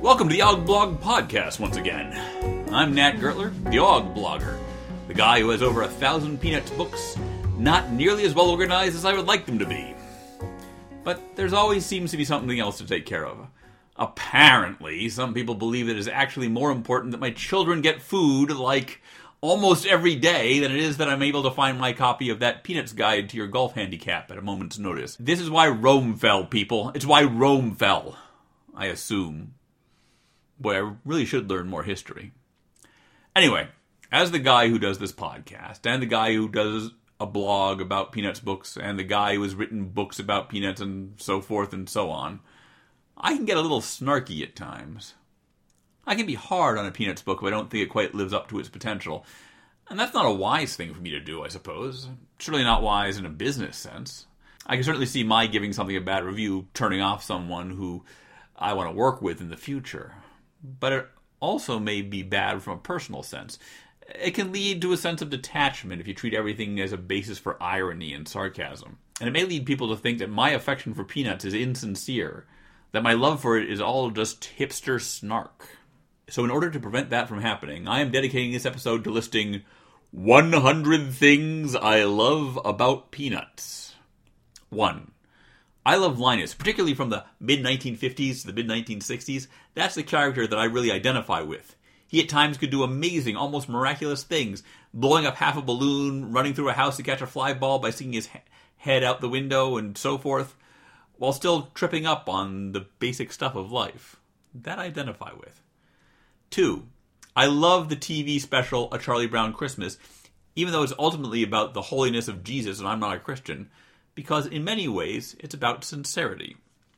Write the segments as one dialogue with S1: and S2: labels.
S1: Welcome to the Og Blog Podcast once again. I'm Nat Gertler, the Og Blogger, the guy who has over 1,000 Peanuts books, not nearly as well organized as I would like them to be. But there's always seems to be something else to take care of. Apparently, some people believe it is actually more important that my children get food, like, almost every day than it is that I'm able to find my copy of that Peanuts Guide to Your Golf Handicap at a moment's notice. This is why Rome fell, people. It's why Rome fell, I assume. Boy, I really should learn more history. Anyway, as the guy who does this podcast, and the guy who does a blog about Peanuts books, and the guy who has written books about Peanuts and so forth and so on, I can get a little snarky at times. I can be hard on a Peanuts book if I don't think it quite lives up to its potential. And that's not a wise thing for me to do, I suppose. Certainly not wise in a business sense. I can certainly see my giving something a bad review turning off someone who I want to work with in the future. But it also may be bad from a personal sense. It can lead to a sense of detachment if you treat everything as a basis for irony and sarcasm. And it may lead people to think that my affection for Peanuts is insincere, that my love for it is all just hipster snark. So in order to prevent that from happening, I am dedicating this episode to listing 100 things I love about Peanuts. 1. I love Linus, particularly from the mid-1950s to the mid-1960s. That's the character that I really identify with. He at times could do amazing, almost miraculous things, blowing up half a balloon, running through a house to catch a fly ball by sticking his head out the window, and so forth, while still tripping up on the basic stuff of life. That I identify with. 2. I love the TV special A Charlie Brown Christmas, even though it's ultimately about the holiness of Jesus and I'm not a Christian, because in many ways it's about sincerity.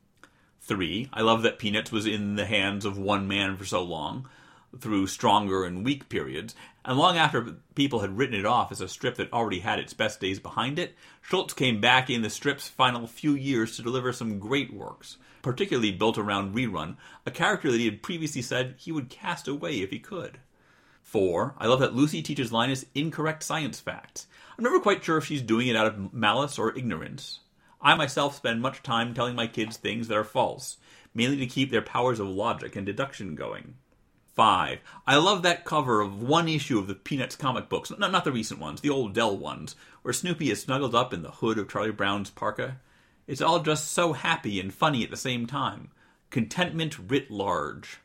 S1: 3. I love that Peanuts was in the hands of one man for so long, through stronger and weak periods, and long after people had written it off as a strip that already had its best days behind it, Schulz came back in the strip's final few years to deliver some great works, particularly built around Rerun, a character that he had previously said he would cast away if he could. 4. I love that Lucy teaches Linus incorrect science facts. I'm never quite sure if she's doing it out of malice or ignorance. I myself spend much time telling my kids things that are false, mainly to keep their powers of logic and deduction going. 5. I love that cover of one issue of the Peanuts comic books, not the recent ones, the old Dell ones, where Snoopy is snuggled up in the hood of Charlie Brown's parka. It's all just so happy and funny at the same time. Contentment writ large.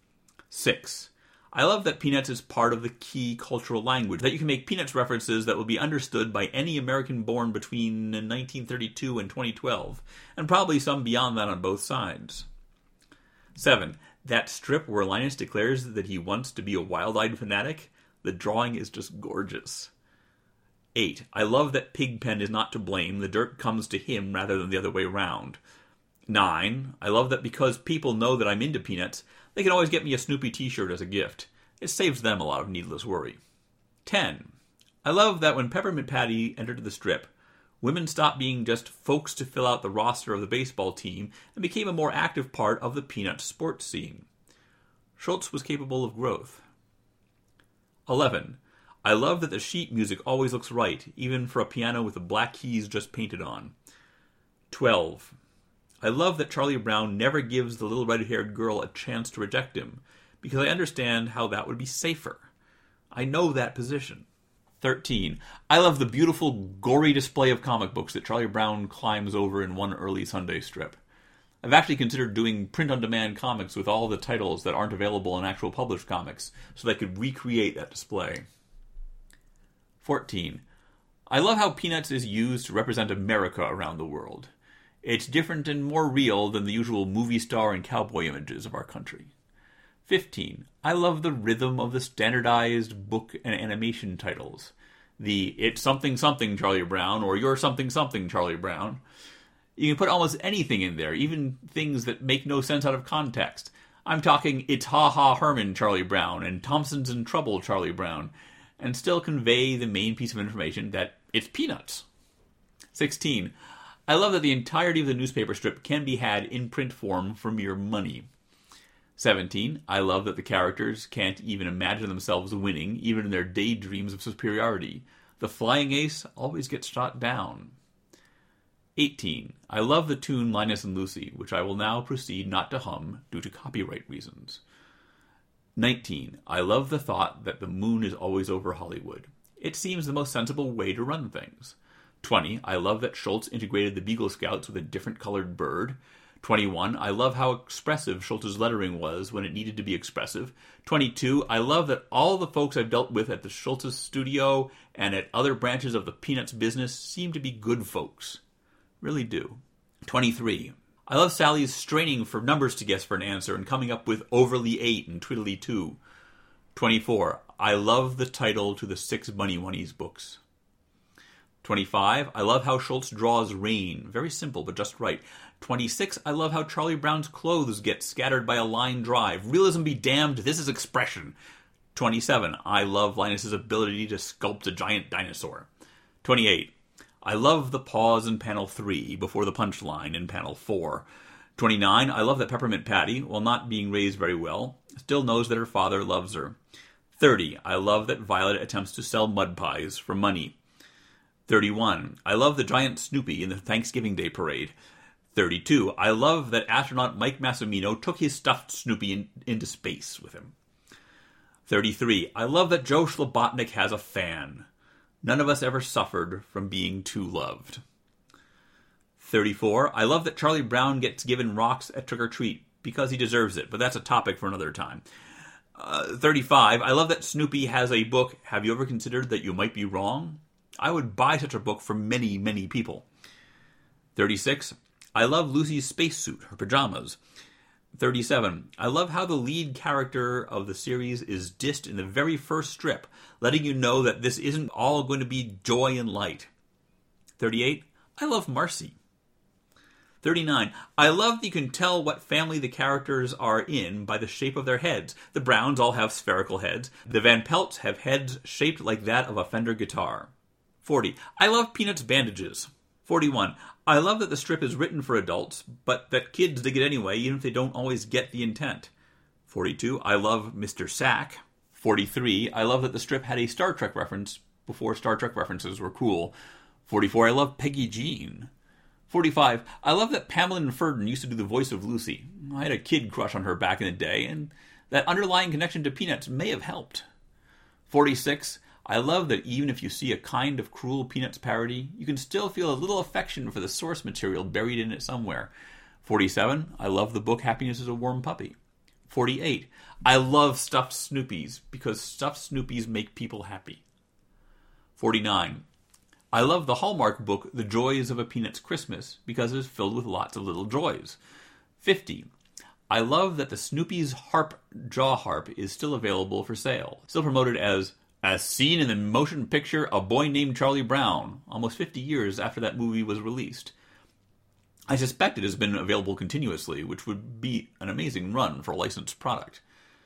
S1: 6. I love that Peanuts is part of the key cultural language, that you can make Peanuts references that will be understood by any American born between 1932 and 2012, and probably some beyond that on both sides. 7. That strip where Linus declares that he wants to be a wild-eyed fanatic, the drawing is just gorgeous. 8. I love that Pigpen is not to blame, the dirt comes to him rather than the other way round. 9. I love that because people know that I'm into Peanuts, they can always get me a Snoopy t-shirt as a gift. It saves them a lot of needless worry. 10. I love that when Peppermint Patty entered the strip, women stopped being just folks to fill out the roster of the baseball team and became a more active part of the Peanuts sports scene. Schulz was capable of growth. 11. I love that the sheet music always looks right, even for a piano with the black keys just painted on. 12. I love that Charlie Brown never gives the little red-haired girl a chance to reject him, because I understand how that would be safer. I know that position. 13. I love the beautiful, gory display of comic books that Charlie Brown climbs over in one early Sunday strip. I've actually considered doing print-on-demand comics with all the titles that aren't available in actual published comics, so that I could recreate that display. 14. I love how Peanuts is used to represent America around the world. It's different and more real than the usual movie star and cowboy images of our country. 15. I love the rhythm of the standardized book and animation titles. The It's Something Something Charlie Brown or You're Something Something Charlie Brown. You can put almost anything in there, even things that make no sense out of context. I'm talking It's Ha Ha Herman Charlie Brown and Thompson's in Trouble Charlie Brown, and still convey the main piece of information that it's Peanuts. 16. I love that the entirety of the newspaper strip can be had in print form for mere money. 17. I love that the characters can't even imagine themselves winning, even in their daydreams of superiority. The flying ace always gets shot down. 18. I love the tune Linus and Lucy, which I will now proceed not to hum due to copyright reasons. 19. I love the thought that the moon is always over Hollywood. It seems the most sensible way to run things. 20. I love that Schultz integrated the Beagle Scouts with a different colored bird. 21. I love how expressive Schultz's lettering was when it needed to be expressive. 22. I love that all the folks I've dealt with at the Schultz's studio and at other branches of the Peanuts business seem to be good folks. Really do. 23. I love Sally's straining for numbers to guess for an answer and coming up with Overly 8 and Twiddly 2. 24. I love the title to the 6 Bunny Wunnies books. 25. I love how Schultz draws rain. Very simple, but just right. 26. I love how Charlie Brown's clothes get scattered by a line drive. Realism be damned, this is expression. 27. I love Linus's ability to sculpt a giant dinosaur. 28. I love the pause in panel 3 before the punchline in panel 4. 29. I love that Peppermint Patty, while not being raised very well, still knows that her father loves her. 30. I love that Violet attempts to sell mud pies for money. 31. I love the giant Snoopy in the Thanksgiving Day parade. 32. I love that astronaut Mike Massimino took his stuffed Snoopy into space with him. 33. I love that Joe Schlabotnik has a fan. None of us ever suffered from being too loved. 34. I love that Charlie Brown gets given rocks at Trick or Treat because he deserves it, but that's a topic for another time. 35. I love that Snoopy has a book, Have You Ever Considered That You Might Be Wrong? I would buy such a book for many, many people. 36. I love Lucy's spacesuit, her pajamas. 37. I love how the lead character of the series is dissed in the very first strip, letting you know that this isn't all going to be joy and light. 38. I love Marcy. 39. I love that you can tell what family the characters are in by the shape of their heads. The Browns all have spherical heads. The Van Pelts have heads shaped like that of a Fender guitar. 40. I love Peanuts bandages. 41. I love that the strip is written for adults, but that kids dig it anyway, even if they don't always get the intent. 42. I love Mr. Sack. 43. I love that the strip had a Star Trek reference before Star Trek references were cool. 44. I love Peggy Jean. 45. I love that Pamela Ferdin used to do the voice of Lucy. I had a kid crush on her back in the day, and that underlying connection to Peanuts may have helped. 46. I love that even if you see a kind of cruel Peanuts parody, you can still feel a little affection for the source material buried in it somewhere. 47. I love the book Happiness is a Warm Puppy. 48. I love stuffed Snoopies because stuffed Snoopies make people happy. 49. I love the Hallmark book The Joys of a Peanuts Christmas because it is filled with lots of little joys. 50. I love that the Snoopy's harp jaw harp is still available for sale, still promoted as seen in the motion picture A Boy Named Charlie Brown, almost 50 years after that movie was released. I suspect it has been available continuously, which would be an amazing run for a licensed product.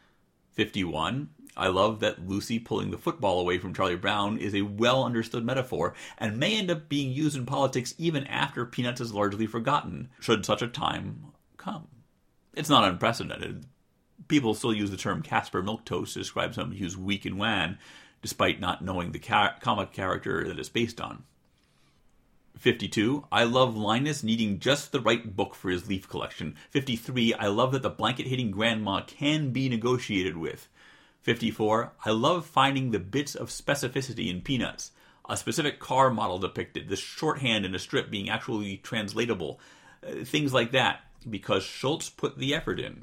S1: 51. I love that Lucy pulling the football away from Charlie Brown is a well-understood metaphor and may end up being used in politics even after Peanuts is largely forgotten, should such a time come. It's not unprecedented. People still use the term Casper Milquetoast to describe someone who's weak and wan, despite not knowing the comic character that it's based on. 52. I love Linus needing just the right book for his leaf collection. 53. I love that the blanket-hitting grandma can be negotiated with. 54. I love finding the bits of specificity in Peanuts. A specific car model depicted, the shorthand in a strip being actually translatable. Things like that, because Schultz put the effort in.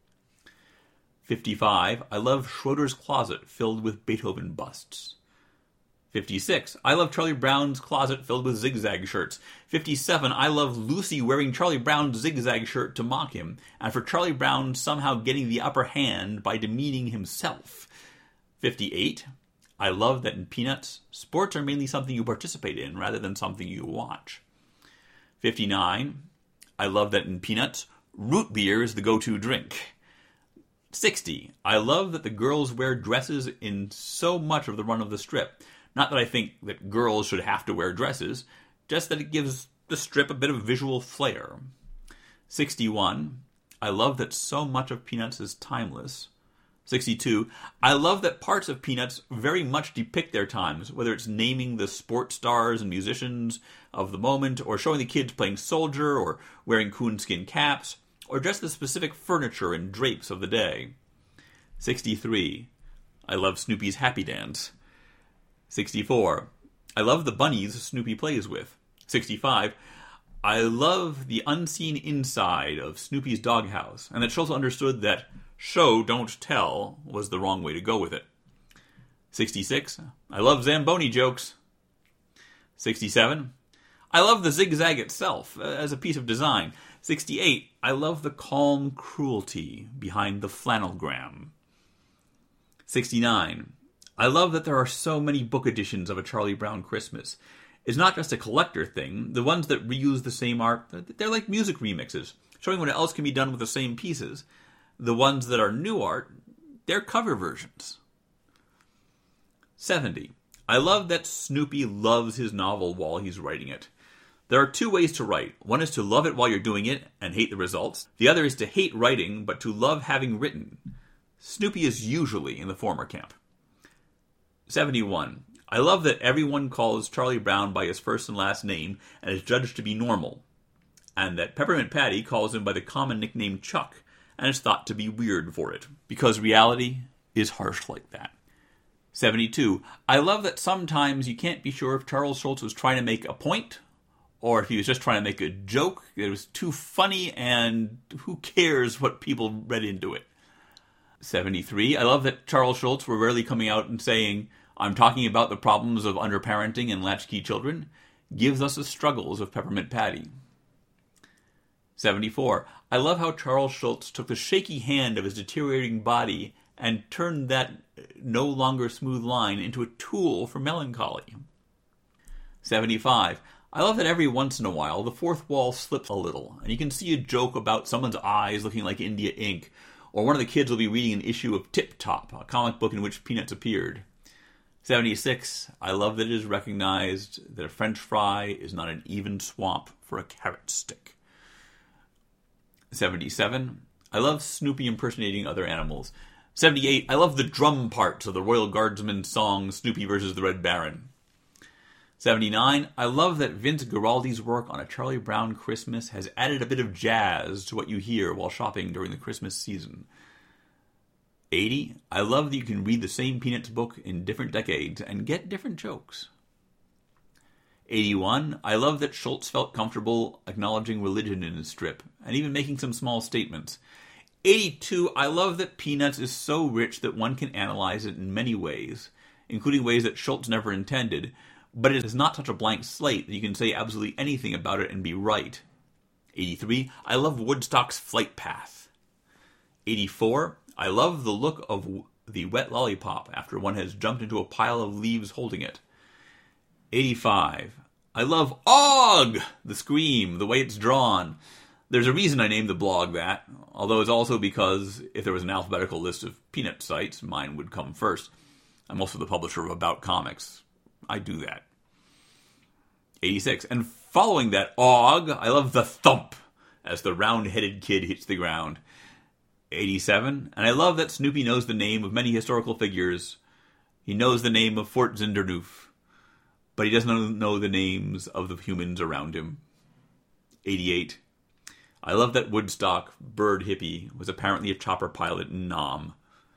S1: 55. I love Schroeder's closet filled with Beethoven busts. 56. I love Charlie Brown's closet filled with zigzag shirts. 57. I love Lucy wearing Charlie Brown's zigzag shirt to mock him, and for Charlie Brown somehow getting the upper hand by demeaning himself. 58. I love that in Peanuts, sports are mainly something you participate in rather than something you watch. 59. I love that in Peanuts, root beer is the go-to drink. 60. I love that the girls wear dresses in so much of the run of the strip. Not that I think that girls should have to wear dresses, just that it gives the strip a bit of visual flair. 61. I love that so much of Peanuts is timeless. 62. I love that parts of Peanuts very much depict their times, whether it's naming the sports stars and musicians of the moment, or showing the kids playing soldier, or wearing coonskin caps, or just the specific furniture and drapes of the day. 63. I love Snoopy's happy dance. 64. I love the bunnies Snoopy plays with. 65. I love the unseen inside of Snoopy's doghouse, and that Schultz understood that show, don't tell was the wrong way to go with it. 66. I love Zamboni jokes. 67. I love the zigzag itself as a piece of design. 68. I love the calm cruelty behind the flannelgram. 69. I love that there are so many book editions of A Charlie Brown Christmas. It's not just a collector thing. The ones that reuse the same art, they're like music remixes, showing what else can be done with the same pieces. The ones that are new art, they're cover versions. 70. I love that Snoopy loves his novel while he's writing it. There are two ways to write. One is to love it while you're doing it and hate the results. The other is to hate writing, but to love having written. Snoopy is usually in the former camp. 71. I love that everyone calls Charlie Brown by his first and last name and is judged to be normal, and that Peppermint Patty calls him by the common nickname Chuck and is thought to be weird for it, because reality is harsh like that. 72. I love that sometimes you can't be sure if Charles Schultz was trying to make a point, or if he was just trying to make a joke. It was too funny, and who cares what people read into it. 73. I love that Charles Schultz were rarely coming out and saying, I'm talking about the problems of underparenting and latchkey children, gives us the struggles of Peppermint Patty. 74. I love how Charles Schultz took the shaky hand of his deteriorating body and turned that no longer smooth line into a tool for melancholy. 75. I love that every once in a while the fourth wall slips a little, and you can see a joke about someone's eyes looking like India ink, or one of the kids will be reading an issue of Tip Top, a comic book in which Peanuts appeared. 76. I love that it is recognized that a French fry is not an even swamp for a carrot stick. 77. I love Snoopy impersonating other animals. 78. I love the drum parts of the Royal Guardsman's song Snoopy versus the Red Baron. 79. I love that Vince Guaraldi's work on A Charlie Brown Christmas has added a bit of jazz to what you hear while shopping during the Christmas season. 80. I love that you can read the same Peanuts book in different decades and get different jokes. 81. I love that Schultz felt comfortable acknowledging religion in his strip, and even making some small statements. 82. I love that Peanuts is so rich that one can analyze it in many ways, including ways that Schultz never intended, but it is not such a blank slate that you can say absolutely anything about it and be right. 83. I love Woodstock's flight path. 84. I love the look of the wet lollipop after one has jumped into a pile of leaves holding it. 85. I love Og! The scream, the way it's drawn. There's a reason I named the blog that, although it's also because if there was an alphabetical list of Peanut sites, mine would come first. I'm also the publisher of About Comics. I do that. 86. And following that Og, I love the thump as the round-headed kid hits the ground. 87. And I love that Snoopy knows the name of many historical figures. He knows the name of Fort Zindernoef, but he doesn't know the names of the humans around him. 88. I love that Woodstock bird hippie was apparently a chopper pilot in Nam.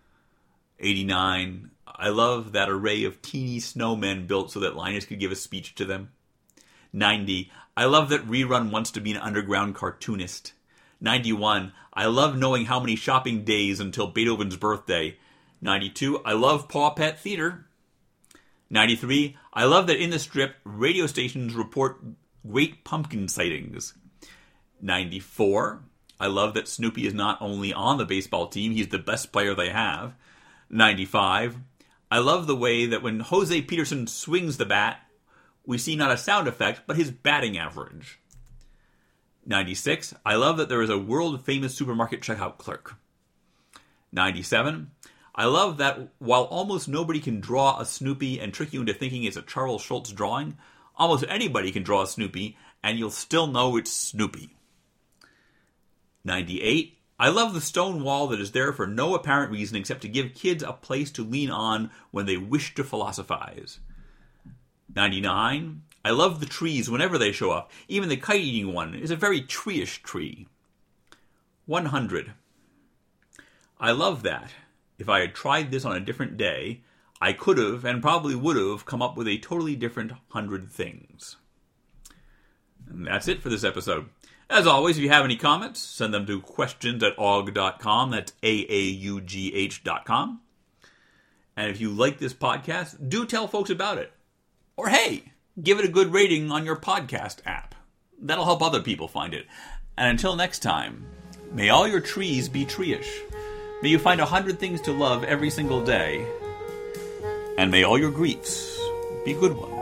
S1: 89. I love that array of teeny snowmen built so that Linus could give a speech to them. 90. I love that Rerun wants to be an underground cartoonist. 91. I love knowing how many shopping days until Beethoven's birthday. 92. I love Paw Pet Theater. 93. I love that in the strip, radio stations report great pumpkin sightings. 94. I love that Snoopy is not only on the baseball team, he's the best player they have. 95. I love the way that when Jose Peterson swings the bat, we see not a sound effect, but his batting average. 96. I love that there is a world-famous supermarket checkout clerk. 97. I love that while almost nobody can draw a Snoopy and trick you into thinking it's a Charles Schultz drawing, almost anybody can draw a Snoopy, and you'll still know it's Snoopy. 98. I love the stone wall that is there for no apparent reason except to give kids a place to lean on when they wish to philosophize. 99. I love the trees whenever they show up. Even the kite-eating one is a very tree-ish tree. 100. I love that. If I had tried this on a different day, I could have, and probably would have, come up with a totally different 100 things. And that's it for this episode. As always, if you have any comments, send them to questions@augh.com. That's AAUGH.com. And if you like this podcast, do tell folks about it. Or hey, give it a good rating on your podcast app. That'll help other people find it. And until next time, may all your trees be tree-ish. May you find 100 things to love every single day. And may all your griefs be good ones.